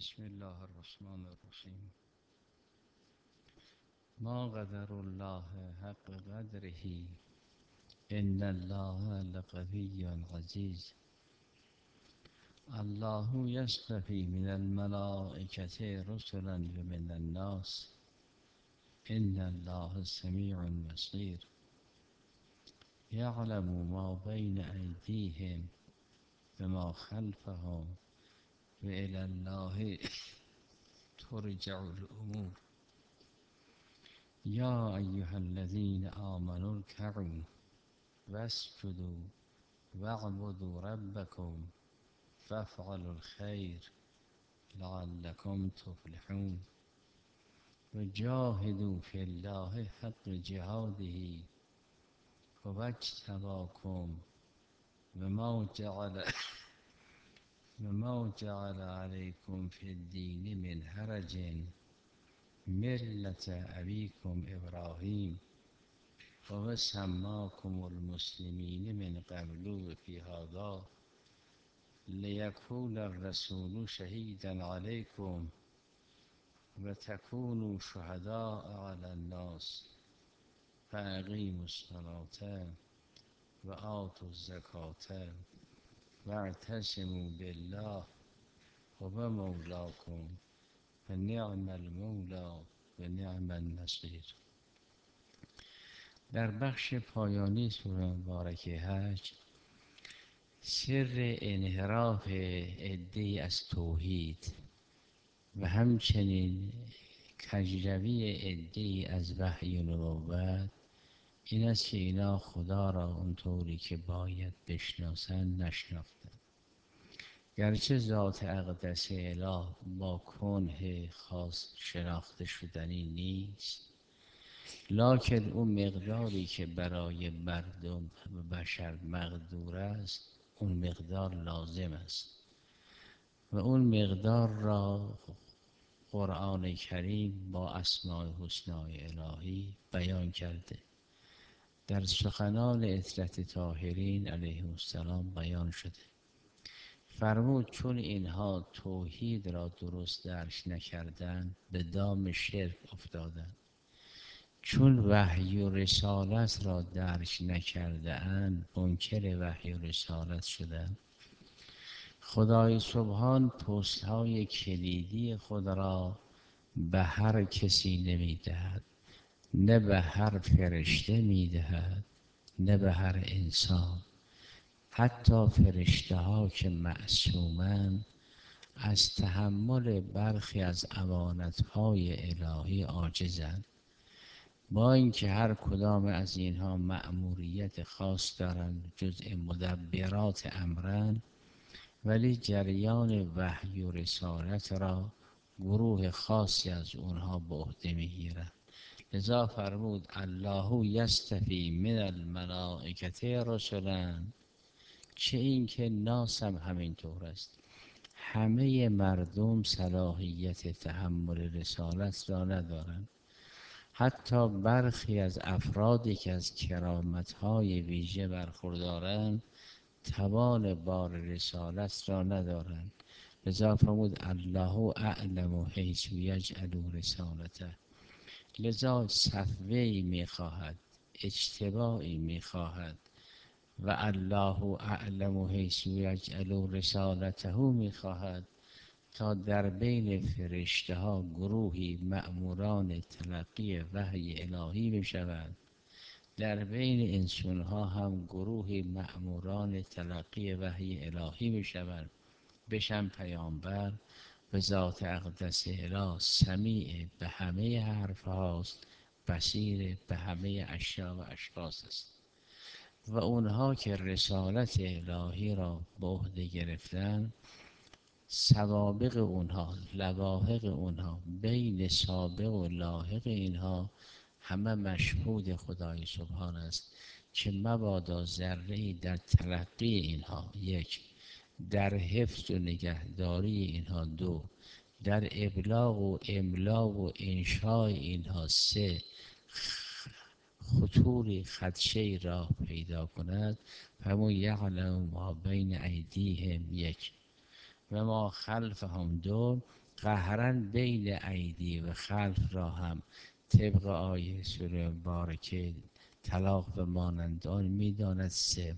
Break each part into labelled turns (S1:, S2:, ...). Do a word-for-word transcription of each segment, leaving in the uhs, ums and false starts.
S1: بسم الله الرحمن الرحیم. ما قدر الله حق قدره ان الله لقوی عزیز. الله یصطفی من الملائکة رسلا و من الناس ان الله سمیع بصیر. یعلم ما بین ایدیهم و ما خلفهم و الی الله ترجع الامور. یا ایها الذین آمنوا ارکعوا واسجدوا واعبدوا ربکم وافعلوا الخیر لعلکم تفلحون. وجاهدوا فی الله حق جهاده هو اجتباکم وما جعل وما جعل علیکم فی الدین من حرج ملة ابیکم ابراهیم و سماکم المسلمین من قبل و فی هذا لیکون الرسول شهیدا علیکم و تکونوا شهداء علی الناس فاقیموا الصلاة و آتوا الزکاة واعتصموا بالله هو مولاکم و نعم المولی و نعم النصیر. در بخش پایانی سوره مبارکه حج سر انحراف عده‌ای از توحید و همچنین کجروی عده‌ای از وحی و نبوت این است که اینا خدا را اونطوری که باید بشناسند نشناختند. گرچه ذات اقدس اله با کنه خاص شناخته شدنی نیست، لکن اون مقداری که برای مردم و بشر مقدور است اون مقدار لازم است و اون مقدار را قرآن کریم با اسماء الحسنی الهی بیان کرده. در سخنان عترت طاهرین علیهم السلام بیان شده. فرمود چون اینها توحید را درست درک نکردند به دام شرک افتادند، چون وحی و رسالت را درک نکرده اند منکر وحی و رسالت شدند. خدای سبحان پست های کلیدی خود را به هر کسی نمی دهد، نه به هر فرشته می دهد نه به هر انسان. حتی فرشته ها که معصومند از تحمل برخی از امانت های الهی عاجزند، با اینکه هر کدام از اینها مأموریت خاص دارند جزء مدبرات امرند، ولی جریان وحی و رسالت را گروه خاصی از اونها به عهده میگیرند. لذا فرمود الله یصطفی من الملائکة رسلا، چه این که ناس هم همینطور است. همه مردم صلاحیت تحمل رسالت را ندارند. حتی برخی از افرادی که از کرامت‌های ویژه برخوردارند توان بار رسالت را ندارند. لذا فرمود الله اعلم حیث یجعل رسالته. لذا صفوه‌ای می‌خواهد، اجتباعی می‌خواهد و الله اعلم حیث یجعل رسالته می‌خواهد تا در بین فرشته ها گروهی مأموران تلقی وحی الهی بشوند، در بین انسان ها هم گروهی مأموران تلقی وحی الهی بشوند، بشن پیامبر و ذات اقدس اله سمیع به همه حرف هاست، بصیر به همه اشیا و اشخاص است. و اونها که رسالت الهی را به عهده گرفتن، سوابق اونها، لواحق اونها، بین سابق و لاحق اینها همه مشهود خدای سبحان است که مبادا ذره‌ای در تلقی اینها، یک، در حفظ و نگهداری اینها، دو، در ابلاغ و املا و انشای اینها، سه، خطوری خدشه‌ای را پیدا کند. فرمود یعلم ما بین ایدیهم، یک، و ما خلفهم، دو، قهرن بین ایدی و خلف را هم طبق آیه سوره مبارکه طلاق و مانند آن میداند. سه،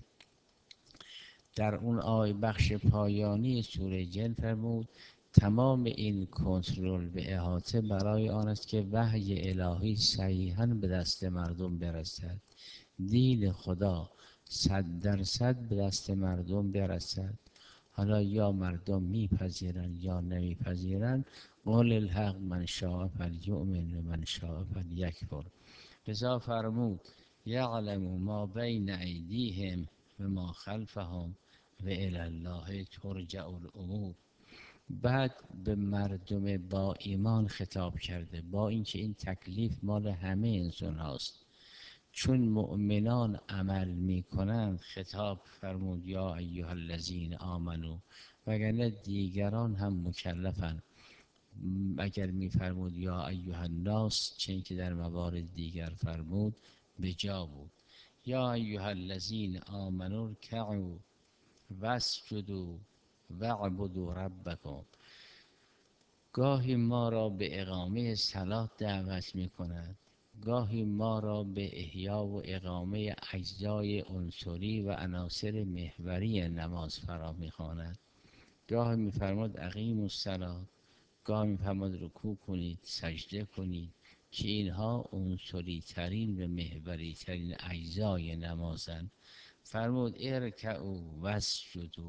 S1: در اون آیه بخش پایانی سوره جن فرمود تمام این کنترل و احاطه برای آن است که وحی الهی صحیحاً به دست مردم برسد، دین خدا صد درصد به دست مردم برسد. حالا یا مردم میپذیرن یا نمیپذیرن، قول الحق من شاء فلیؤمن و من شاء فلیکفر. لذا فرمود یعلم ما بین ایدیهم و ما خلفهم و الی الله ترجع الامور. بعد به مردم با ایمان خطاب کرده، با اینکه این تکلیف مال همه انسان هاست، چون مؤمنان عمل میکنند خطاب فرمود یا ایها الذین آمنو، وگرنه دیگران هم مکلفند. اگر میفرمود یا ایها الناس، چون که در موارد دیگر فرمود به جا بود. یا ایها الذین آمنو ارکعوا واسجدوا واعبدوا ربکم. گاهی ما را به اقامه صلات دعوت می کند، گاهی ما را به احیا و اقامه اجزای عنصری و عناصر محوری نماز فرا می خواند. گاهی می فرماد اقیموا الصلاة، گاهی می فرماد رکوع کنید، سجده کنید، که اینها عنصری ترین و محوری ترین اجزای نمازند. فرمود ارکعوا واسجدوا.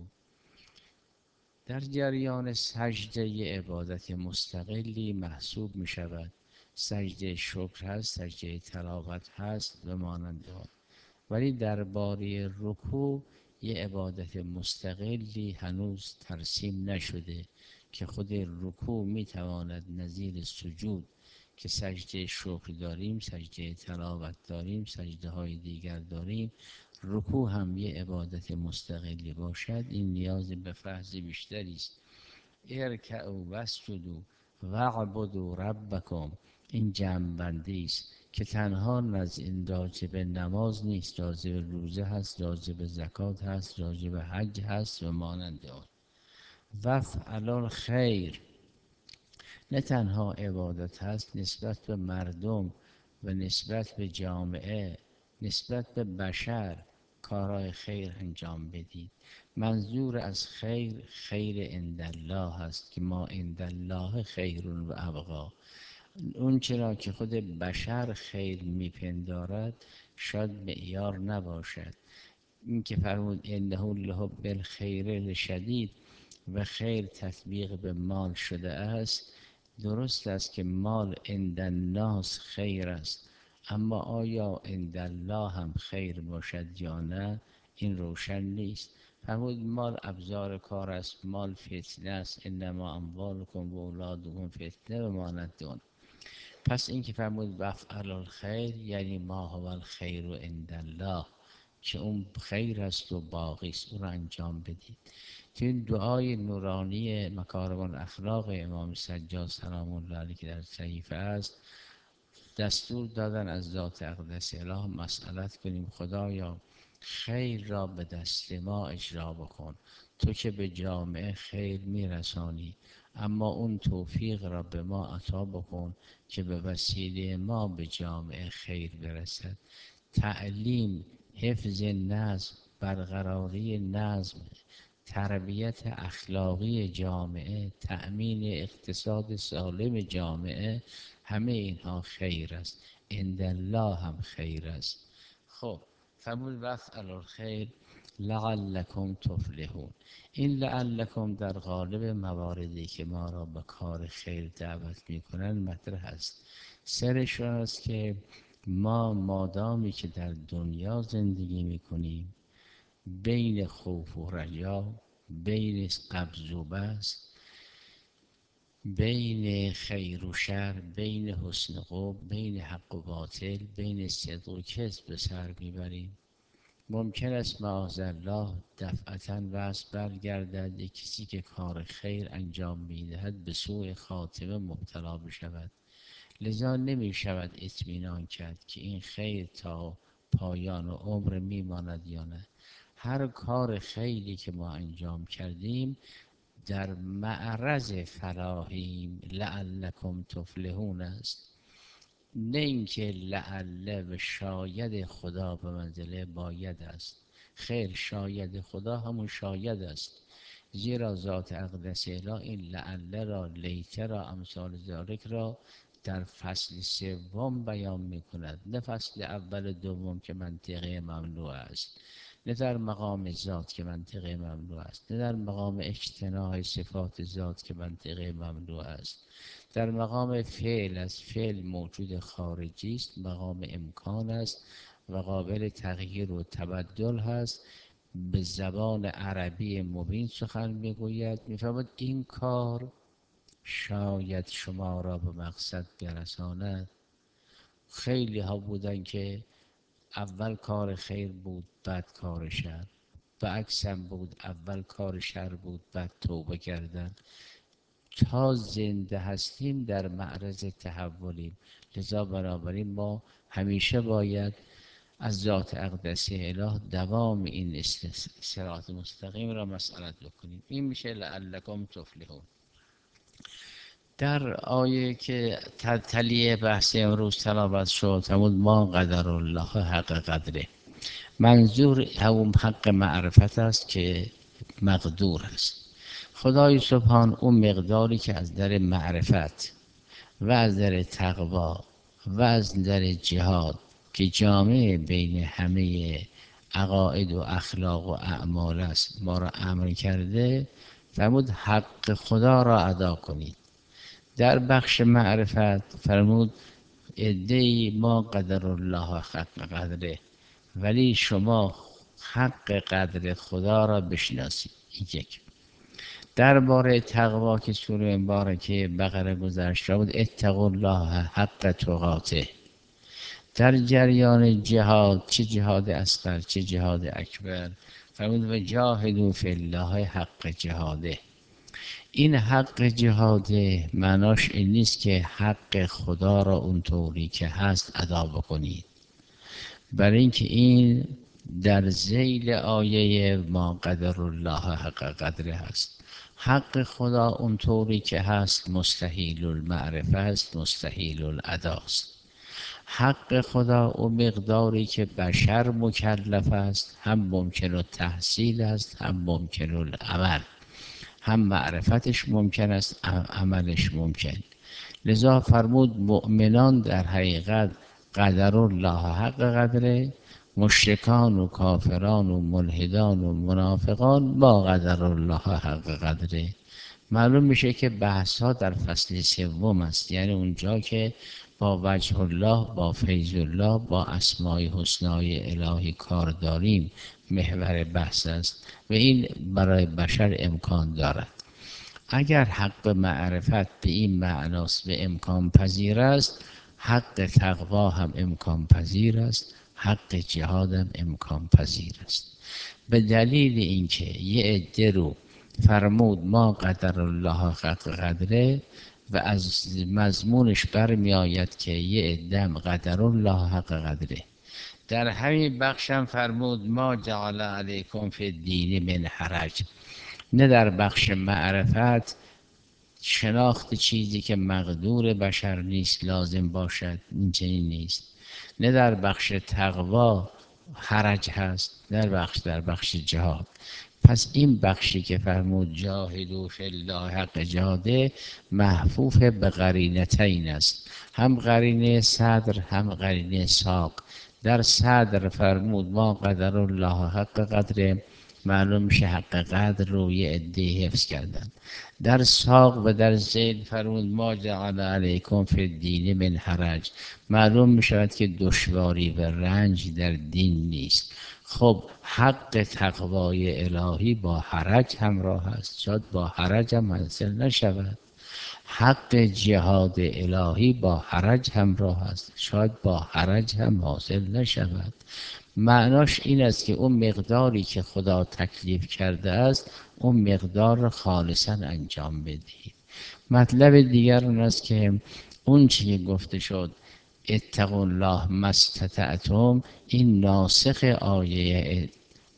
S1: در جریان سجده عبادت مستقلی محسوب می شود. سجده شکر هست، سجده تلاوت هست و مانند آن. ولی درباره رکوع یه عبادت مستقلی هنوز ترسیم نشده که خود رکوع می تواند نظیر سجود که سجده شکر داریم، سجده تلاوت داریم، سجده های دیگر داریم، رکوع هم یه عبادت مستقلی باشد. این نیاز به فحص بیشتری است. ارکعوا واسجدوا واعبدوا ربکم، این جمع بندی است که تنها نز این راجب نماز نیست، راجب روزه هست، راجب زکات هست، راجب حج هست و مانند آن. وافعلوا الخیر، نه تنها عبادت هست نسبت به مردم و نسبت به جامعه، نسبت به بشر کارهای خیر انجام بدید. منظور از خیر خیر عندالله هست که ما عندالله خیر و ابقا. اون چرا که خود بشر خیر میپندارد شاید معیار نباشد. این که فرمود انه لحب الخیر لشدید و خیر تطبیق به مال شده است، درست است که مال عند الناس خیر است، اما آیا عند الله هم خیر باشد یا نه این روشن نیست. فرمود مال ابزار کار است، مال فتنه است، انما اموالکم و اولادکم فتنه و مانند آن. پس این که فرمود وافعلوا الخیر یعنی ما هو الخیر عند الله، که اون خیر است و باقی است، اون رو انجام بدید. تو این دعای نورانی مکارم الاخلاق امام سجاد سلام الله علیه که در صحیفه است، دستور دادن از ذات اقدس اله مسئلت کنیم خدایا خیر را به دست ما اجرا بکن، تو که به جامعه خیر میرسانی، اما اون توفیق را به ما عطا بکن که به وسیله ما به جامعه خیر برسد. تعلیم، حفظ نظم، برقراری نظم، تربیت اخلاقی جامعه، تأمین اقتصاد سالم جامعه، همه اینها خیر است، عند الله هم خیر است. خب فرمود وافعلوا الخیر لعلکم تفلحون. این لعلکم در قالب مواردی که ما را به کار خیر دعوت میکنن مطرح است. سرش است که ما مادامی که در دنیا زندگی میکنیم بین خوف و رجا، بین قبض و بسط، بین خیر و شر، بین حسن و قبح، بین حق و باطل، بین صدق و کذب به سر میبریم. ممکن است معاذالله دفعتاً وضع برگردد یک کسی که کار خیر انجام میدهد به سوء خاتمه مبتلا بشود. لذا نمی شود اطمینان کرد که این خیر تا پایان و عمر میماند یا نه. هر کار خیری که ما انجام کردیم در معرض فلاحیم لعلکم تفلحون است، نه اینکه لعل و شاید خدا به منزله باید است. خیر، شاید خدا همون شاید است، زیرا ذات اقدس اله این لعل را، لیته را، امثال ذالک را در فصل سوم بیان می کند، نه فصل اول دوم که منطقه ممنوع است، نه در مقام ذات که منطقه ممنوع است، نه در مقام اجتناع صفات ذات که منطقه ممنوع است. در مقام فعل است، فعل موجود خارجی است، مقام امکان است و قابل تغییر و تبدل هست. به زبان عربی مبین سخن میگوید، میفهمد این کار شاید شما را به مقصد برساند. خیلی ها بودن که اول کار خیر بود بعد کار شر، و عکسم بود، اول کار شر بود بعد توبه کردن. تا زنده هستیم در معرض تحولیم، لذا بنابراین ما همیشه باید از ذات اقدسی اله دوام این صراط مستقیم را مسئلت بکنیم. این میشه لعلکم تفلحون. در آیه که تلیه بحث امروز تلاوت شد فرمود ما قدر الله حق قدره، منظور همون حق معرفت است که مقدور است. خدای سبحان اون مقداری که از در معرفت و از در تقوا و از در جهاد که جامع بین همه عقاید و اخلاق و اعمال است ما را امر کرده، فرمود حق خدا را ادا کنید. در بخش معرفت فرمود ادعی ما قدر الله حق قدره، ولی شما حق قدر خدا را بشناسید. یک. درباره تقوا که سوره مبارکه بقره گذشته بود، اتقوا الله حق تقاته. در جریان جهاد، چه جهاد اصغر چه جهاد اکبر، فرمود و جاهدوا فی الله حق جهاده. این حق جهاده معناش این نیست که حق خدا را اونطوری که هست ادا بکنید، برای اینکه این در ذیل آیه ما قدر الله حق قدره هست. حق خدا اونطوری که هست مستحیل المعرفه است، مستحیل الاداست. حق خدا اون مقداری که بشر مکلف است، هم ممکن التحصیل است هم ممکن العمل، هم معرفتش ممکن است عملش ممکن. لذا فرمود مؤمنان در حقیقت قدر الله حق قدره، مشرکان و کافران و ملحدان و منافقان با قدر الله حق قدره. معلوم میشه که بحث ها در فصل سوم است، یعنی اونجا که با وجه الله، با فیض الله، با اسمای حسنای الهی کار داریم محور بحث است و این برای بشر امکان دارد. اگر حق معرفت به این معناست و امکان پذیر است، حق تقوا هم امکان پذیر است، حق جهاد هم امکان پذیر است. به دلیل اینکه یه عده رو فرمود ما قدر الله حق قدره و از مضمونش برمی آید که یه عده قدر الله حق قدره. در همین بخشم فرمود ما جعل علیکم فی الدین من حرج، نه در بخش معرفت شناخت چیزی که مقدور بشر نیست لازم باشد، این چنین نیست، نه در بخش تقوا حرج هست، در بخش در بخش جهاد. پس این بخشی که فرمود جاهدوا فی الله حق جهاده محفوف به قرینتین است، هم قرینه صدر هم قرینه ساق. در صدر فرمود ما قدر الله حق قدره، معلوم میشه حق قدر رو یه عده حفظ کردن. در ساق و در زید فرمود ما جعل علیکم فی الدین من حرج، معلوم میشود که دشواری و رنج در دین نیست. خب حق تقوای الهی با حرج همراه است، شاید با حرج هم حاصل نشود. حق جهاد الهی با حرج همراه است، شاید با حرج هم حاصل نشود. معناش این است که اون مقداری که خدا تکلیف کرده است اون مقدار را خالصا انجام بدهید. مطلب دیگر اون است که اون چی گفته شد اتقوا الله ما استطعتم، این ناسخ آیه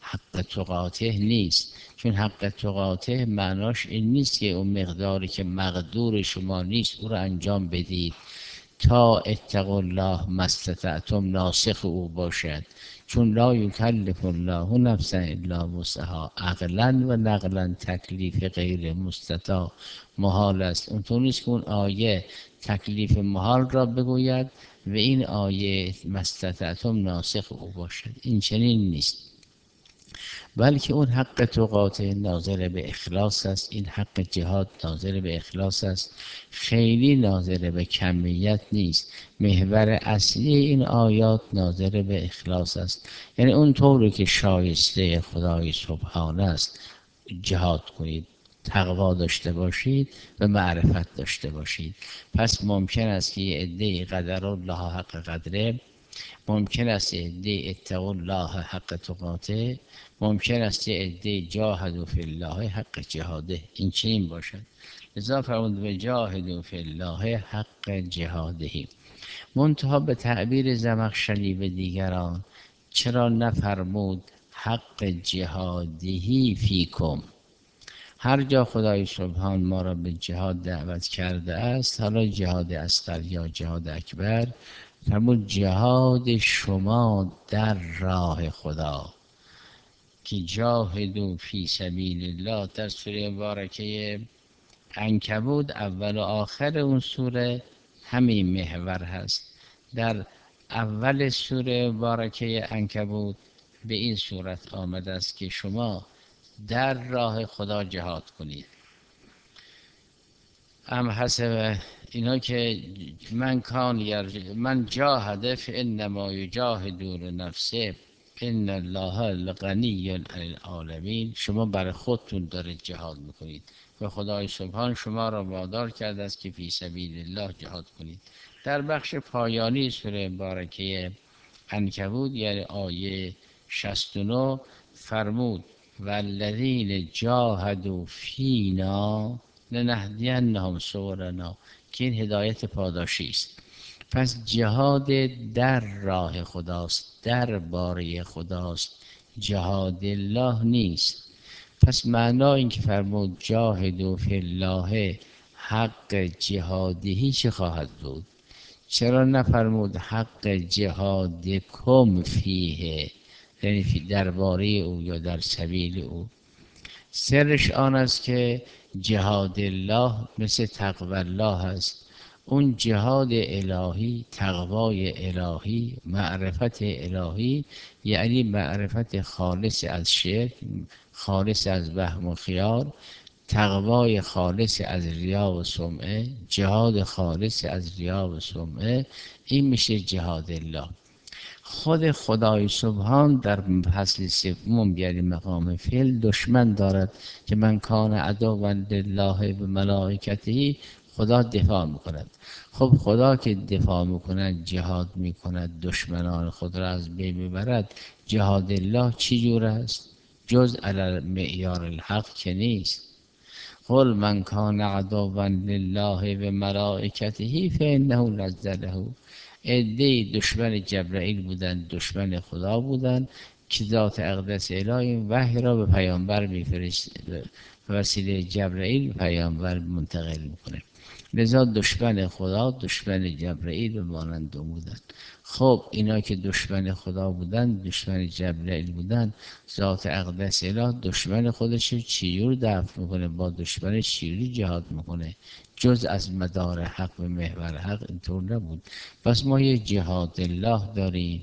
S1: حق تقاته نیست، چون حق تقاته معناش این نیست که اون مقداری که مقدور شما نیست او رو انجام بدید تا اتقوا الله ما استطعتم ناسخ او باشد، چون لا یکلف الله نفسا الا وسعها، عقلا و نقلا تکلیف غیر مستطاع محال است. اونطور نیست که اون آیه تکلیف محال را بگوید و این آیه ما استطعتم ناسخ او باشد، این چنین نیست، بلکه اون حق تقاطع ناظر به اخلاص است. این حق جهاد ناظر به اخلاص است، خیلی ناظر به کمیت نیست. محور اصلی این آیات ناظر به اخلاص است، یعنی اون طوری که شایسته خدای سبحانه است جهاد کنید، تقوا داشته باشید و معرفت داشته باشید. پس ممکن است که یه عده قدر الله حق قدره، ممکن است عده اتقوا الله حق تقاته، ممکن است عده جاهدوا فی الله حق جهاده، این چنین باشد. لذا فرمود و جاهدوا فی الله حق جهاده. منتها به تعبیر زمخشری و دیگران چرا نفرمود حق جهادهی فیکم؟ هر جا خدای سبحان ما را به جهاد دعوت کرده است، حالا جهاد اصغر یا جهاد اکبر، فرمود جهاد شما در راه خدا، که جاهدوا فی سبیل الله. در سوره مبارکه عنکبوت اول و آخر اون سوره همین محور هست. در اول سوره مبارکه عنکبوت به این صورت آمده است که شما در راه خدا جهاد کنید. ام حسب اینا که من کان یرج من جاهده فانما یجاهد لنفسه ان الله الغنی عن العالمین، شما برای خودتون دارید جهاد میکنید و خدای سبحان شما را وادار کرده است که فی سبیل الله جهاد کنید. در بخش پایانی سوره مبارکه عنکبوت یعنی آیه شصت و نه فرمود والذین جاهدوا فینا لنهدینهم سبلنا، که این هدایت پاداشی است. پس جهاد در راه خداست، در باره خداست، جهاد الله نیست. پس معنا این که فرمود جاهدوا فی الله حق جهادهی چه خواهد بود؟ چرا نفرمود حق جهادکم فیه، یعنی درباره او یا در سبیل او؟ سرش آن است که جهاد الله مثل تقوی الله است. اون جهاد الهی، تقوای الهی، معرفت الهی، یعنی معرفت خالص از شرک، خالص از وهم و خیال، تقوای خالص از ریا و سمعه، جهاد خالص از ریا و سمعه، این میشه جهاد الله. خود خدای سبحان در فصل سوم یعنی مقام فعل دشمن دارد که من کان عدوا لله و ملائکته، خدا دفاع میکند. خب خدا که دفاع میکند، جهاد میکند، دشمنان خود را از بین میبرد، جهاد الله چی جور است؟ جز علی معیار الحق که نیست. قل من کان عدوا لله و ملائکته فانه نزله، عده دشمن جبرائیل بودند، دشمن خدا بودند که ذات اقدس الهی وحی را به پیامبر میفرست، وسیله جبرائیل پیامبر منتقل میکنه. لذا دشمن خدا، دشمن جبرائیل و مانند بودند. خب اینا که دشمن خدا بودند، دشمن جبرائیل بودند، ذات اقدس اله دشمن خودش چیور دفع میکنه، با دشمن چیوری جهاد میکنه؟ جز از مدار حق و محور حق اینطور نبود. پس ما یک جهاد الله داریم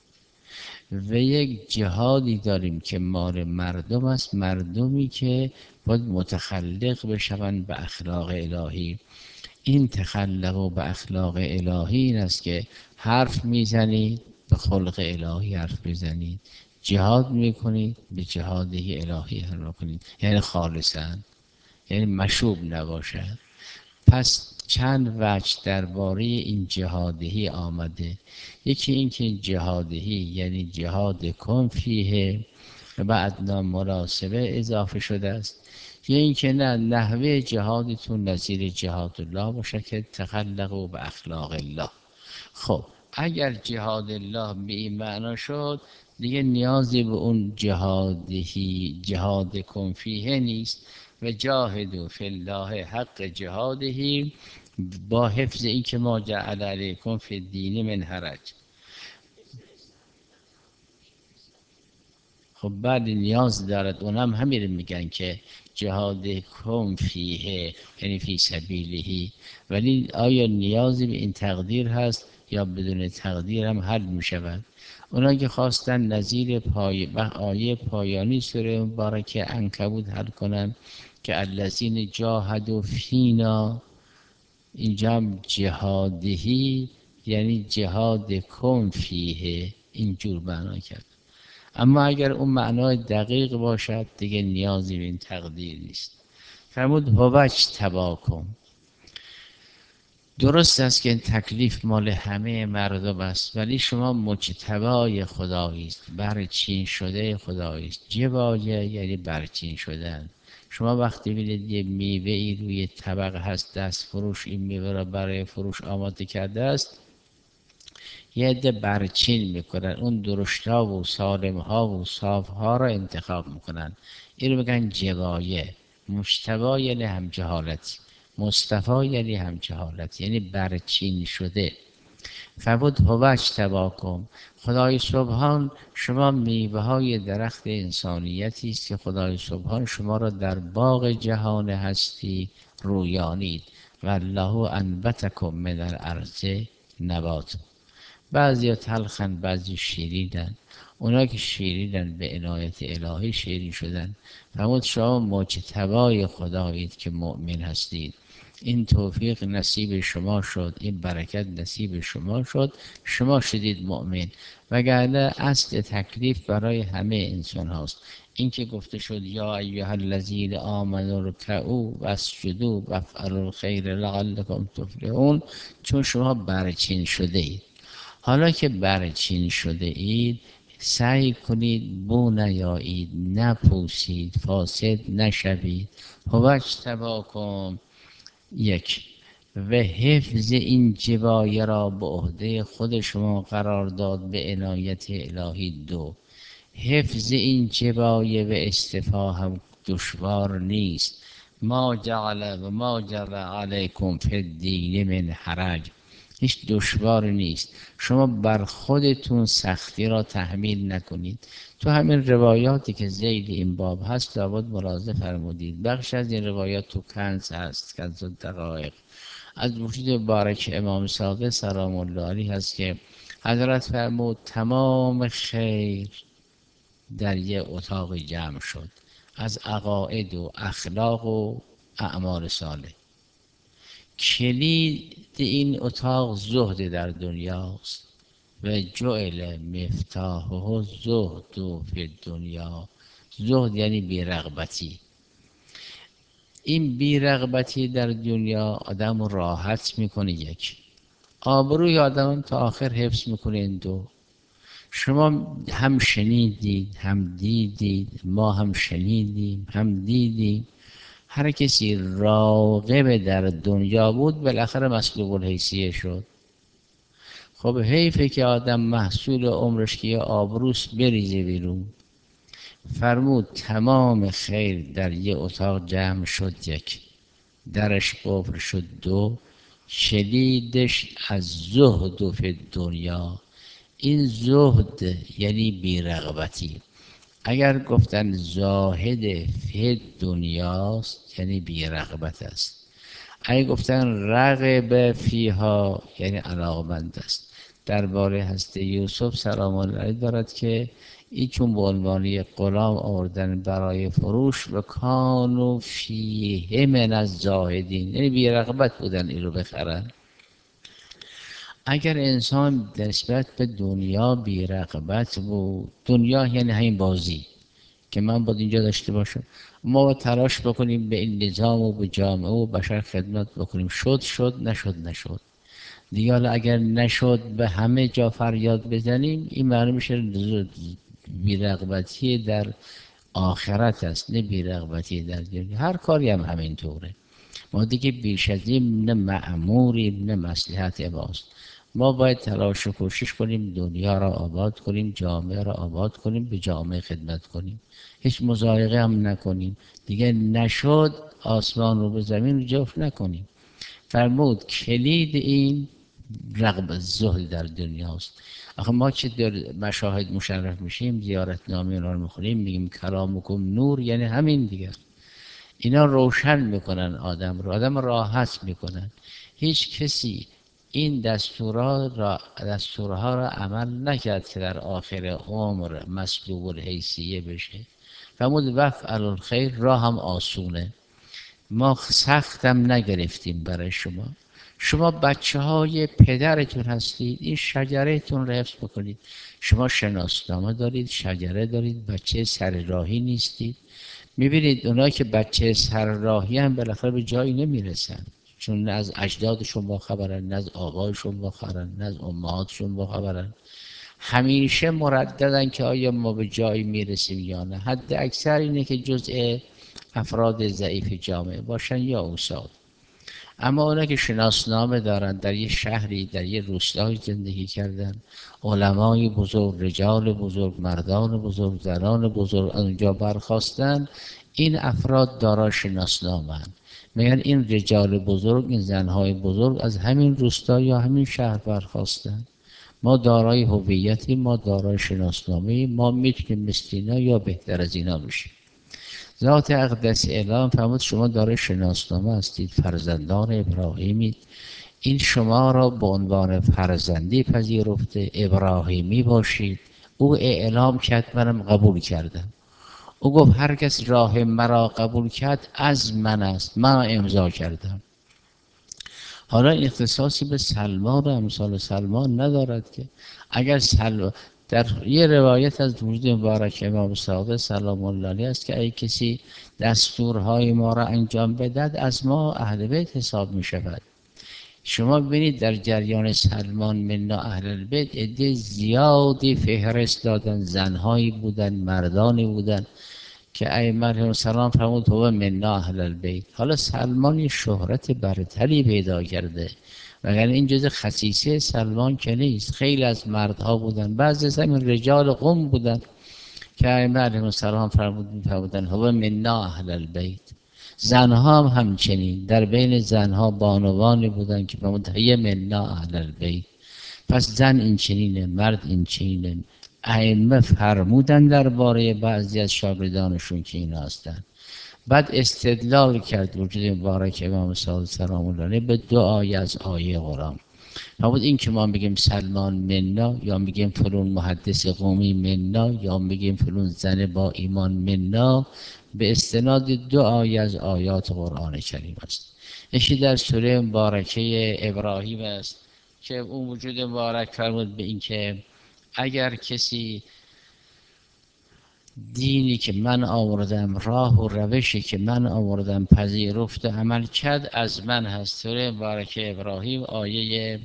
S1: و یک جهادی داریم که مال مردم است، مردمی که باید متخلق بشوند به اخلاق الهی. این تخلق به اخلاق الهی این است که حرف میزنید به خلق الهی حرف بزنید، جهاد میکنید به جهاده الهی حرف کنید، یعنی خالصا، یعنی مشوب نباشد. پس چند وجه درباره این جهادهی آمده. یکی این که جهادهی یعنی جهاد کن فیه و بعد مناسبه اضافه شده است، یا این که نه نحوه جهادتون نظیر جهاد الله باشه که تخلقوا به اخلاق الله. خب اگر جهاد الله به این معنا شد، دیگه نیازی به اون جهادهی جهاد کن فیه نیست. و جاهدوا فی الله حق جهادهی، با حفظ این که ما جعل علیکم فی الدین من حرج. خب بعد نیاز دارد، اونم همین میگن که جهاد کن فیه یعنی فی سبیلهی. ولی آیا نیازی به این تقدیر هست یا بدون تقدیر هم حل میشود؟ اونا که خواستن نظیر پای و آیه پایانی سوره مبارکه عنکبوت حل کنن که الذین جاهدوا فینا، اینجا هم جهادهی یعنی جهاد کن فیه، اینجور معنا کرد. اما اگر اون معنای دقیق باشد دیگه نیازی به این تقدیر نیست. فرمود هو اجتباکم. درست است که این تکلیف مال همه مردم است، ولی شما مجتبای خدایی است، برچین شده خدایی است. جبایه یعنی برچین شدن. شما وقتی ببینید یه میوه ای روی طبق هست، دست فروش این میوه را برای فروش آماده کرده است، یه عده برچین میکنن، اون درشتا و سالم ها و صاف ها را انتخاب میکنن. این رو میگن جوایه. مجتبا یعنی همجهالت، مصطفی یعنی همجهالت، یعنی برچین شده. فبود هو اجتباکم. خدای سبحان شما میوه های درخت انسانیتی است که خدای سبحان شما را در باغ جهان هستی رویانید. والله انبتکم من الارض نبات. بعضی تلخن بعضی شیرینن. اونا که شیرینن به عنایت الهی شیرین شدن. فرمود شما مجتبای خدایید که مؤمن هستید. این توفیق نصیب شما شد، این برکت نصیب شما شد، شما شدید مؤمن. وگرنه اصل تکلیف برای همه انسان هاست. این که گفته شد یا ایها الذین آمنوا ارکعوا واسجدوا وافعلوا الخیر لعلکم تفلحون، چون شما برچین شده اید. حالا که برچین شده اید سعی کنید بو نیایید، نپوسید، فاسد نشوید. هو اجتباکم یک. و حفظ این جبایه را به عهده خود شما قرار داد به عنایت الهی. دو. حفظ این جبایه و اصطفا هم دشوار نیست. ما جعل و ما جعل علیکم فی الدین من حرج، هیچ دشوار نیست. شما بر خودتون سختی را تحمیل نکنید. تو همین روایاتی که ذیل این باب هست لابد ملاحظه فرمودید، بخش از این روایات تو کنز هست، کنز الدقایق، از وجود مبارک امام صادق سلام الله علیه هست که حضرت فرمود تمام خیر در یه اتاق جمع شد، از عقاید و اخلاق و اعمال صالح. کلید این اتاق زهد در دنیاست. و جعل مفتاحه زهد فی دنیا. زهد یعنی بیرغبتی. این بیرغبتی در دنیا آدم راحت میکنه. یک، آبروی آدم تا آخر حفظ میکنه. این دو، شما هم شنیدید هم دیدید، ما هم شنیدیم هم دیدیم، هر کسی راغب در دنیا بود بالاخره مسلوب الحیثیه شد. خب حیفه که آدم محصول عمرش که یه آبروس بریزه بیرون. فرمود تمام خیر در یه اتاق جمع شد. یک، درش قفل شد. دو، شدیدش از زهد و فی دنیا. این زهد یعنی بیرغبتی. اگر گفتن زاهد فی دنیاست یعنی بیرغبت است. اگر گفتن رغب فیها یعنی علاقمند است. درباره حضرت یوسف سلام الله علیه دارد که این چون به عنوان غلام آوردن برای فروش و کانوا فیه من الزاهدین، یعنی بیرغبت بودن این رو بخرن. اگر انسان نسبت به دنیا بیرغبت بود، دنیا یعنی همین بازی که من باید اینجا داشته باشم، ما باید تلاش بکنیم به این نظام و به جامعه و بشر خدمت بکنیم، شد شد نشد نشد دیگه. حالا اگر نشد به همه جا فریاد بزنیم، این معنی میشه بیرغبتی در آخرت است، نه بیرغبتی در دنیا. هر کاری هم همینطوره. ما دیگه بیش از این نه مأموریم نه مصلحت ماست. ما باید تلاش و کوشش کنیم دنیا را آباد کنیم، جامعه را آباد کنیم، به جامعه خدمت کنیم، هیچ مضایقه هم نکنیم. دیگه نشد آسمان رو به زمین رو جفت نکنیم. فرمود کلید این رغبت زهد در دنیاست. آخه ما که در مشاهد مشرف میشیم، زیارت نامه اونا رو میخونیم، میگیم کلامکم نور، یعنی همین دیگه. اینا روشن میکنن آدم رو، آدم راحت میکنن. هیچ کسی این دستورها را دستورها را عمل نکرد که در آخر عمر مسلوب الحیثیه بشه. فرمود وفعل الخیر را هم آسونه، ما سختم نگرفتیم برای شما. شما بچه های پدرتون هستید، این شجرهتون رو حفظ بکنید. شما شناسنامه دارید، شجره دارید، بچه سر راهی نیستید. میبینید اونا که بچه سر راهی هم بالاخره به جایی نمیرسن، چون نه از اجدادشون با خبرن، نه از آقایشون با خبرن، نه از امهاتشون با خبرن. همیشه مرددن که آیا ما به جایی میرسیم یا نه. حد اکثر اینه که جزء افراد ضعیف جامعه باشن یا اوساد. اما اونا که شناسنامه دارن، در یه شهری، در یه روستایی زندگی کردن، علمای بزرگ، رجال بزرگ، مردان بزرگ، زنان بزرگ از اونجا برخواستن، این افراد دارا شناسنامه هستند. میگن این رجال بزرگ، این زنهای بزرگ از همین روستا یا همین شهر برخواستن. ما دارای هویتی، ما دارای شناسنامه، ما میتونیم مثل اینا یا بهتر از اینا بشیم. ذات اقدس اعلام فرمود شما دارای شناسنامه هستید، فرزندان ابراهیمید. این شما را به عنوان فرزندی پذیرفته، ابراهیمی باشید. او اعلام کرد منم قبول کردم. او گفت هر کس راه مرا قبول کرد از من است، من امضا کردم. حالا اختصاصی به سلمان و امثال سلمان ندارد که اگر سلمان در یه روایت از وجود مبارک امام صادق سلام الله علیه است که ای کسی دستورهای ما را انجام بدهد از ما اهل بیت حساب می شود. شما ببینید در جریان سلمان منا اهل البیت عده زیادی فهرست دادن، زنهایی بودن، مردانی بودن که ائمه علیهم السلام فرمود هو منا اهل البیت. حالا سلمان یه شهرت برتری پیدا کرده، وگرنه این جز خصیصه سلمان که نیست. خیلی از مردها بودن، بعضی از همین رجال قم بودن که ائمه علیهم السلام فرمودن هو منا اهل البیت. زنها هم همچنین، در بین زنها بانوانی بودن که فرمود هی منا اهل البیت. پس زن این چنینه، مرد این چنینه. ائمه فرمودن درباره بعضی از شاگردانشون که اینا هستن. بعد استدلال کرد وجود مبارک امام صادق سلام الله علیه به دو آیه از آیه قرآن. فرمود این که ما میگیم سلمان منا، یا میگیم فلان محدث قومی منا، یا میگیم فلان زن با ایمان منا، به استناد دو آیه از آیات قرآن کریم است. یکی در سوره مبارکه ابراهیم است که اون وجود مبارک فرمود به این که اگر کسی دینی که من آوردم، راه و روشی که من آوردم پذیرفت و عمل کرد از من هست. سوره مبارکه ابراهیم آیه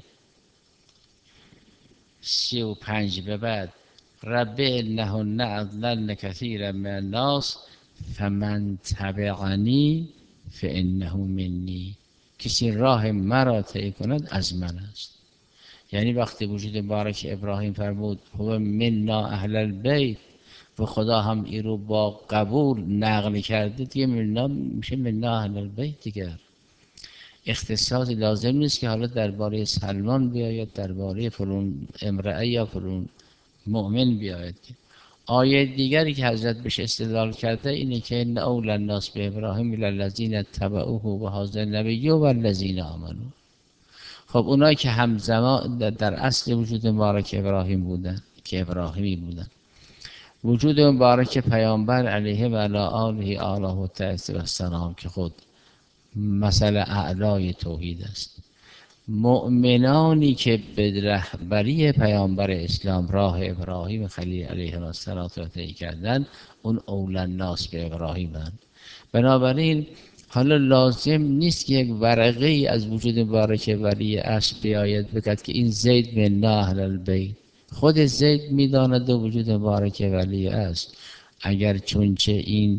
S1: سی و پنج به بعد رب انهن اضللن کثیرا من الناس فمن تبعنی فانه منی. کسی راه مرا طی کند از من است. یعنی وقتی وجود مبارک ابراهیم فرمود هو منا اهل البیت و خدا هم این رو با قبول نقل کرده، دیگه منا میشه منا اهل البیت دیگر. اختصاصی لازم نیست که حالا درباره سلمان بیاید، درباره فلان امرأه یا فلان مؤمن بیاید. آیه دیگری که حضرت بهش استدلال کرده اینه که ان اول الناس به ابراهیم للذین اتبعوه و هذا النبی و الذین آمنوا. خب اونایی که همزمان در اصل وجود مبارک ابراهیم بودن که ابراهیمی بودن، وجود مبارک پیامبر علیه و علی آله آله و السلام که خود مثل اعلای توحید است، مؤمنانی که به رهبری پیامبر اسلام راه ابراهیم خلیل علیه السلام را طی کردند، اون اول الناس به ابراهیم هستند. بنابراین حالا لازم نیست که یک ورقه ای از وجود مبارک ولی اصل بیاید بگد که این زید من اهل البیت. خود زید میداند و وجود مبارک ولی است. اگر چونچه این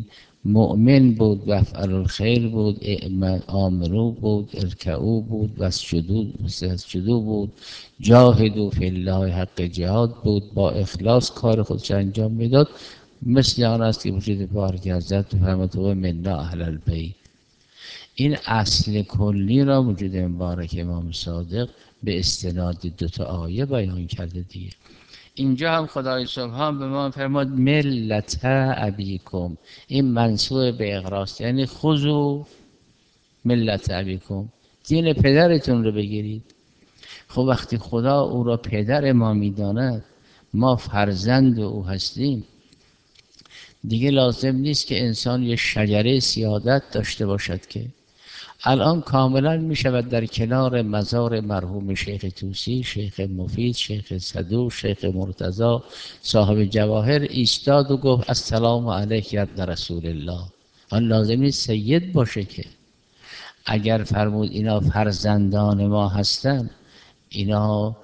S1: مؤمن بود، و افعل الخیر بود، آمنو بود، ارکعو بود، وسجدو وسجدو بود، جاهدو فی الله حق جهاد بود، با اخلاص کار خودش انجام میداد. مثل آن است که وجود بارک حضرت فرمود و منا اهل البیت. این اصل کلی را وجود مبارک امام صادق به استناد دو تا آیه بیان کرده دیگه. اینجا هم خدای سبحان به ما فرمود ملت ابیکم، این منصوب به اقراست، یعنی خذوا ملت ابیکم، دین پدرتون رو بگیرید. خب وقتی خدا او را پدر ما میداند، ما فرزند او هستیم، دیگه لازم نیست که انسان یه شجره سیادت داشته باشد. که الان کاملا می شود در کنار مزار مرحوم شیخ توسی، شیخ مفید، شیخ صدوق، شیخ مرتضی صاحب جواهر ایستاد و گفت السلام علیک یا ابن رسول الله. آن لازم نیست سید باشه. که اگر فرمود اینا فرزندان ما هستند، اینا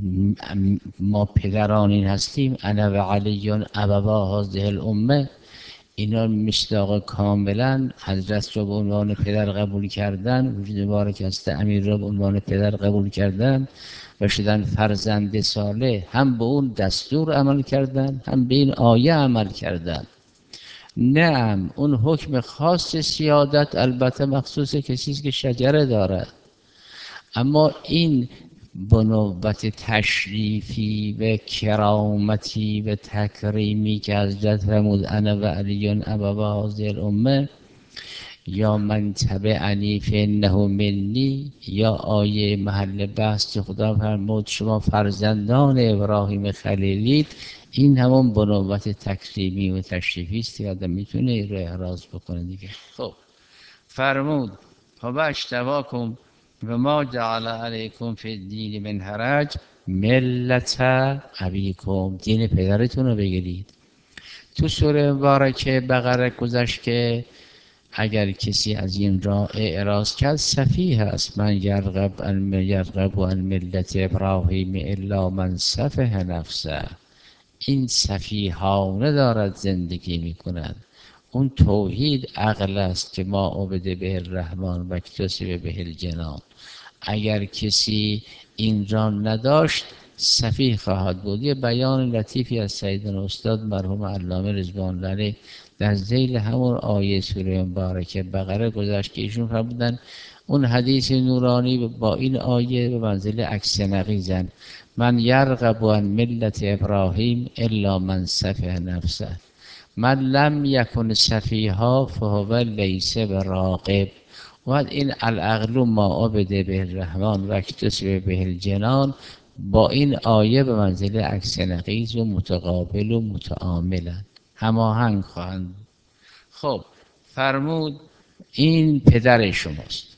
S1: ما پدران این هستیم، انا و علی ابوا هذه الامه، اینا مصداق کاملا حضرت را به عنوان پدر قبول کردن، وجود مبارک هست امیر را به عنوان پدر قبول کردن و شدن فرزند صالح، هم به اون دستور عمل کردن، هم به این آیه عمل کردن. نعم اون حکم خاص سیادت البته مخصوص کسی است که شجره دارد، اما این بنوبت تشریفی و کرامتی و تکریمی که حضرت فرمود انا و علی ابوا هذه الامه، یا من تبعنی فانه منی، یا آیه محل بحث که خدا فرمود شما فرزندان ابراهیم خلیلید، این همون بنوبت تکریمی و تشریفی است که آدم میتونه این رو احراز بکنه دیگه. خب فرمود فبشتباکم و ما جعل علیکم فی الدین من حرج ملت ابیکم، دین پدرتون رو بگیرید. تو سوره مبارکه بقره گذشت که اگر کسی از این راه اعراض کرد سفیه است. من یرغب عن یرغب عن ملت ابراهیم الا من سفه نفسه، این سفیهانه دارد زندگی میکند. اون توحید عقل است که ما عبد به الرحمن و اکتسب به الجنان. اگر کسی این را نداشت سفیه خواهد بود. یه بیان لطیفی از سیدنا استاد مرحوم علامه رضوان الله علیه در ذیل همون آیه سوره مبارکه بقره گذشت که ایشون فرمودن اون حدیث نورانی با این آیه به منزل عکس نقیضن. من یرغب عن ملت ابراهیم الا من سفه نفسه، من لم یکن سفیها فهو لیس براغب. و این العقل ما عبد به الرحمن و اکتسب به الجنان با این آیه به منزل عکس نقیض و متقابل و متعاملن، هماهنگ خواهند. خب فرمود این پدر شماست.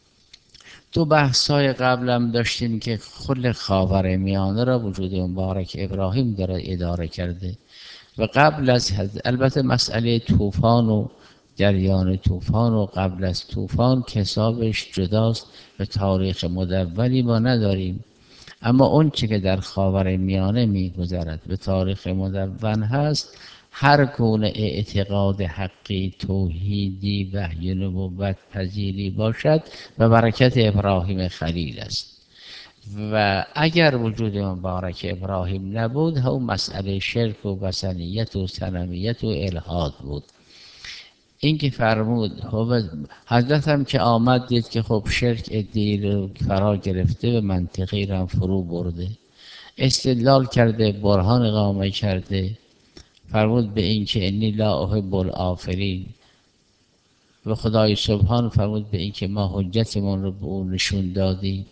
S1: تو بحثای قبلم داشتیم که کل خاورمیانه را وجود مبارک ابراهیم داره اداره کرده و قبل از البته مسئله طوفان و جریان طوفان و قبل از طوفان حسابش جداست و تاریخ مدولی ما نداریم، اما اون چی که در خاورمیانه میگذرد به تاریخ مدون هست، هر گونه اعتقاد حقی توحیدی وحی نبوت پذیری باشد و برکت ابراهیم خلیل است. و اگر وجود مبارک ابراهیم نبود هم مسئله شرک و وثنیت و صنمیت و الحاد بود. این که فرمود حضرت هم که آمد دید که خب شرک ادعی رو فرا گرفته و منطقی رو فرو برده، استدلال کرده، برهان اقامه کرده، فرمود به این که انی لا احب الآفرین و خدای سبحان فرمود به این که ما حجتمون رو به اون نشون دادی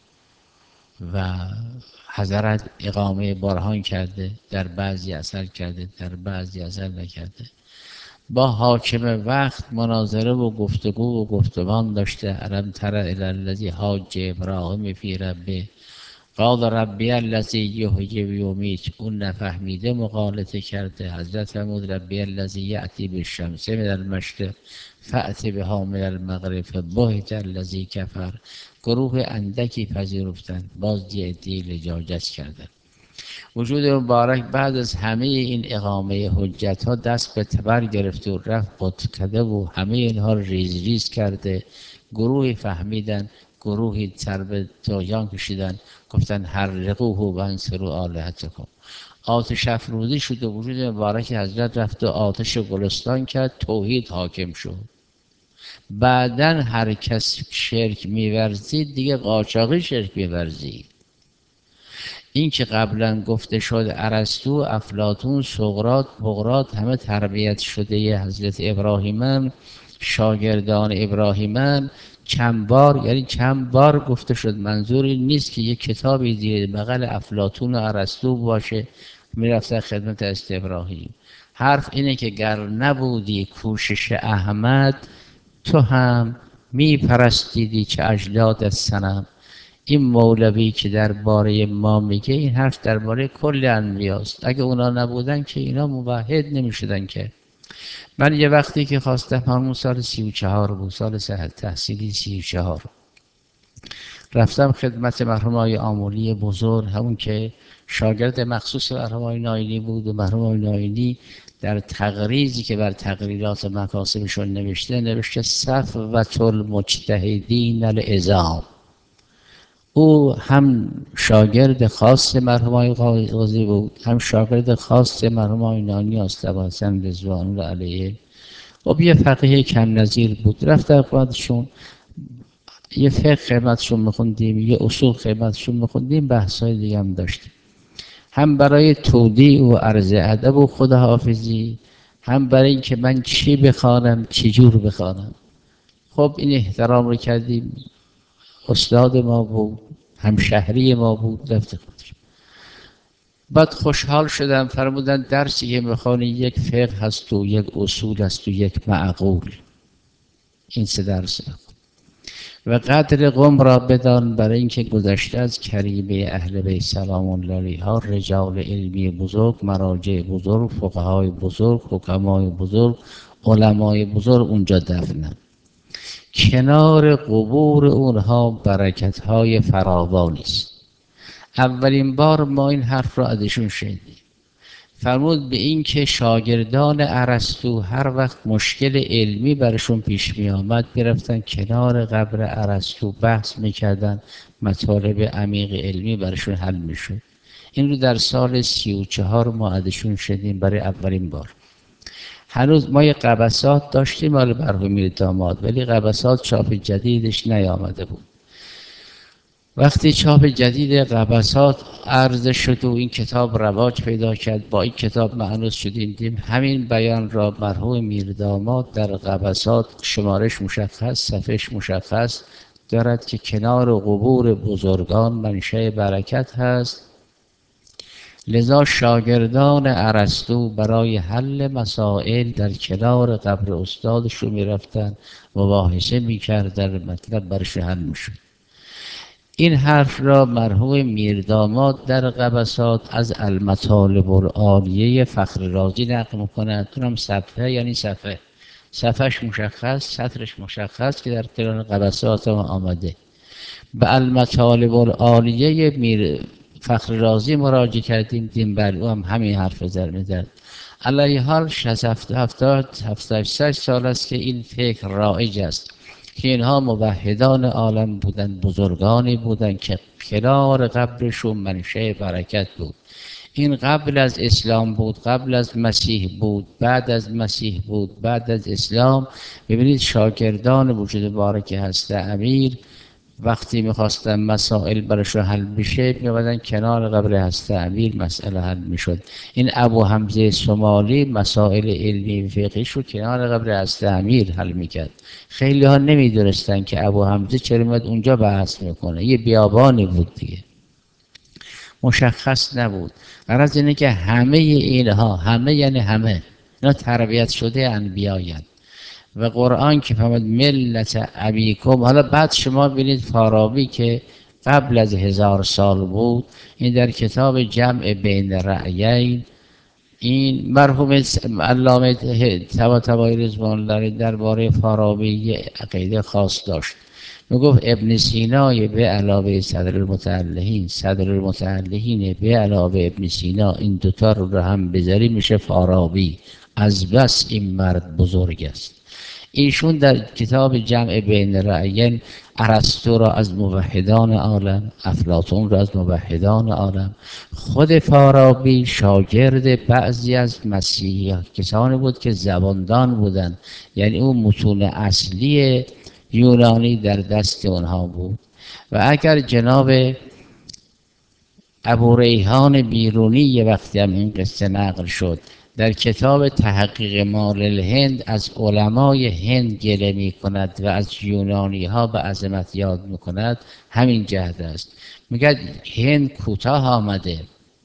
S1: و حضرت اقامه برهان کرده، در بعضی اثر کرده در بعضی اثر نکرده. با حاکم وقت مناظره و گفتگو و گفتمان داشته. الم تر الی الذی حاج ابراهیم فی ربه قال ربی الذی یحیی و یمیت، اون نفهمیده مغالطه کرده. حضرت فرمود ربی الذی یأتی بالشمس من المشرق فأت بها من المغرب فبهت الذی کفر. گروه اندکی پذیرفتند، باز دی عده‌ای لجاجت کردند. وجود مبارک بعد از همه این اقامه حجت ها دست به تبر گرفته و رفت قطکده و همه اینها رو ریز ریز کرده. گروهی فهمیدن، گروهی سر به طغیان کشیدن، گفتن حرقوه و انصروا آلهتکم. آتش افروزی شد و وجود مبارک حضرت رفت و آتش گلستان کرد، توحید حاکم شد. بعدن هر کس شرک میورزید دیگه قاچاقی شرک میورزید. این که قبلا گفته شد ارسطو، افلاطون، سقراط، بقراط همه تربیت شده ی حضرت ابراهیمن، شاگردان ابراهیمن، چند بار یعنی چند بار گفته شد. منظور این نیست که یک کتابی زیر بغل افلاطون و ارسطو باشه میرفتن خدمت است ابراهیم. حرف اینه که گر نبودی کوشش احمد، تو هم میپرستیدی چه اجداد صنم. این مولوی که درباره ما میگه این حرف درباره کل انبیاست. اگه اونا نبودن که اینا موحد نمیشدن که. من یه وقتی که خواستم، همون سال سی و چهار بود، سال تحصیلی سی و چهار، رفتم خدمت مرحوم آقای آمولی بزرگ، همون که شاگرد مخصوص مرحوم آقای نایینی بود. و مرحوم آقای نایینی در تقریزی که بر تقریرات مکاسبشون نوشته، نوشته صفوة المجتهدین العظام. او هم شاگرد خاص مرحوم آقای قاضی بود، هم شاگرد خاص مرحوم آقای نانی آستباسن رضوان الله علیه. خب یه فقیه کم نظیر بود. رفتم خدمتشون، یه فقه خدمتشون میخوندیم، یه اصول خدمتشون میخوندیم، بحثای دیگه هم داشتیم. هم برای تودیع و عرض ادب و خداحافظی، هم برای اینکه من چی بخوانم، چی جور بخوانم. خب این احترام رو کردیم. استاد ما بود، همشهری ما بود، رفت خودش. بعد خوشحال شدم، فرمودن درسی که میخوانی یک فقه هست و یک اصول هست و یک معقول. این سه درس بخون و قدر قم را بدان، برای اینکه گذشته از کریمه اهل بیت سلام الله علیها رجال علمی بزرگ، مراجع بزرگ، فقهای بزرگ، حکمای بزرگ، علمای بزرگ اونجا دفنن. کنار قبور اونها برکت‌های فراوانی است. اولین بار ما این حرف را ازشون شنیدیم. فرمود به این که شاگردان ارسطو هر وقت مشکل علمی برشون پیش می آمد میرفتن کنار قبر ارسطو بحث میکردن، مطالب عمیق علمی برشون حل میشد. این رو در سال سی و چهار ما ازشون شنیدیم برای اولین بار. هنوز ما یه قبسات داشتیم مال مرحوم میر داماد، ولی قبسات چاپ جدیدش نیامده بود. وقتی چاپ جدید قبسات عرضه شد و این کتاب رواج پیدا کرد، با این کتاب مأنوس شدیم، دیم همین بیان را مرحوم میر داماد در قبسات شمارش مشخص، صفحش مشخص دارد که کنار قبور بزرگان منشأ برکت هست. لذا شاگردان ارسطو برای حل مسائل در کنار قبر استادشون میرفتن، مباحثه میکردن، مطلب برشون حل میشد. این حرف را مرحوم میر داماد در قبسات از المطالب العالیه فخر رازی نقل میکنند. اونم صفحه یعنی صفحه، صفحش مشخص، سطرش مشخص که در قرآن قبسات ما آمده. به المطالب العالیه میر فخر رازی مراجعه کردیم، دیم بر او هم همین حرف زر میزد. علیه حال شصت هفتاد هفتاد سال است که این فکر رایج است که اینها موحدان عالم بودن، بزرگانی بودن که کنار قبرشون منشأ برکت بود. این قبل از اسلام بود، قبل از مسیح بود، بعد از مسیح بود، بعد از اسلام. ببینید شاگردان وجود مبارک هسته امیر وقتی میخواستن مسائل برشون حل بشه میبادن کنار قبر هسته امیر، مسئله حل میشد. این ابو حمزه سومالی مسائل علمی فقهیش رو کنار قبر هسته امیر حل میکرد. خیلی ها نمیدونستن که ابو حمزه چرا میاد اونجا بحث میکنه، یه بیابانی بود دیگه، مشخص نبود. غرض اینه که همه اینها، همه یعنی همه، اینا تربیت شده انبیایند. و قرآن که فرمود ملت ابیکم، حالا بعد شما ببینید فارابی که قبل از هزار سال بود، این در کتاب جمع بین رأیین، این مرحوم علامه طباطبایی رضوان الله درباره فارابی یه عقیده خاص داشت. میگفت ابن سینا به علاوه صدر المتعلهین، صدر المتعلهین به علاوه ابن سینا، این دوتا رو هم بذاری میشه فارابی. از بس این مرد بزرگ است. ایشون در کتاب جمع بین رأیین ارسطو را از موحدان عالم، افلاطون را از موحدان عالم، خود فارابی شاگرد بعضی از مسیحی کسانی بود که زباندان بودند، یعنی اون متون اصلی یونانی در دست اونها بود. و اگر جناب ابو ریحان بیرونی یه وقتی هم این قصه نقل شد در کتاب تحقیق مال الهند از علمای هند گله می کند و از یونانی ها به عظمت یاد می کند، همین جهت است. میگه هند کوتاه آمده،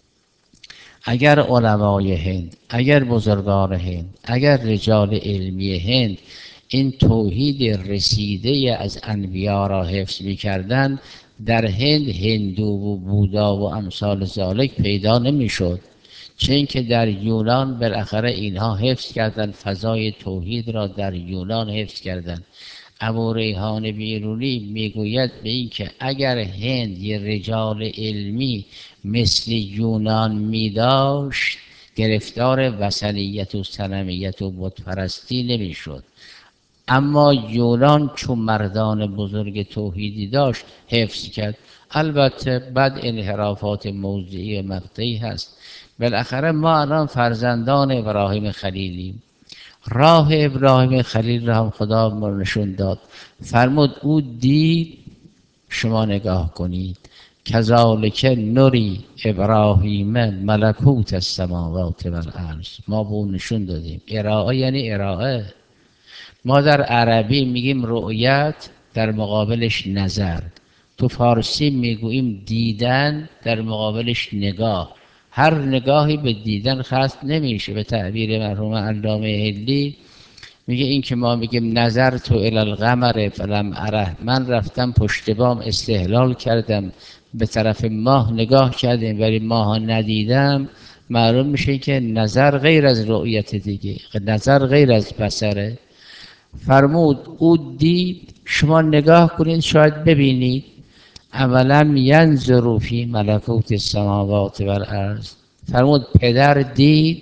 S1: اگر علمای هند، اگر بزرگان هند، اگر رجال علمی هند این توحید رسیده از انبیا را حفظ می کردن، در هند هندو و بودا و امثال ذالک پیدا نمی شد. چون که در یونان بالاخره اینها حفظ کردن، فضای توحید را در یونان حفظ کردن. ابو ریحان بیرونی میگوید به این که اگر هند یه رجال علمی مثل یونان می داشت، گرفتار وثنیت و صنمیت و بت پرستی نمی شد. اما یونان چون مردان بزرگ توحیدی داشت حفظ کرد. البته بعد انحرافات موضعی مقطعی هست. بالاخره ما الان فرزندان ابراهیم خلیلیم. راه ابراهیم خلیل را هم خدا نشون داد، فرمود او دید، شما نگاه کنید. کذالک نوری ابراهیم ملکوت السماوات والارض. ما به اون نشون دادیم. ارائه یعنی ارائه. ما در عربی میگیم رؤیت، در مقابلش نظر. تو فارسی میگوییم دیدن، در مقابلش نگاه. هر نگاهی به دیدن خاص نمیشه. به تعبیر مرحوم علامه حلی میگه این که ما میگیم نظر تو الی القمر فلم اره، من رفتم پشت بام استهلال کردم به طرف ماه نگاه کردم ولی ماه ندیدم، معلوم میشه که نظر غیر از رؤیت دیگه، نظر غیر از بصره. فرمود او دید، شما نگاه کنید شاید ببینید. اولا ینظروا فی ملکوت السماوات والارض. فرمود پدر دید،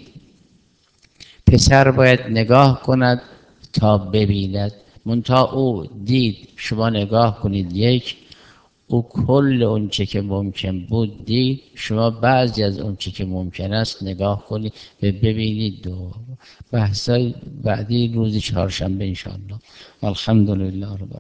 S1: پسر باید نگاه کند تا ببیند. منتها او دید، شما نگاه کنید یک، او کل اونچه که ممکن بود دید، شما بعضی از اونچه که ممکن است نگاه کنید و ببینید. دو بحثای بعدی روز چهارشنبه انشاءالله. الحمدلله رب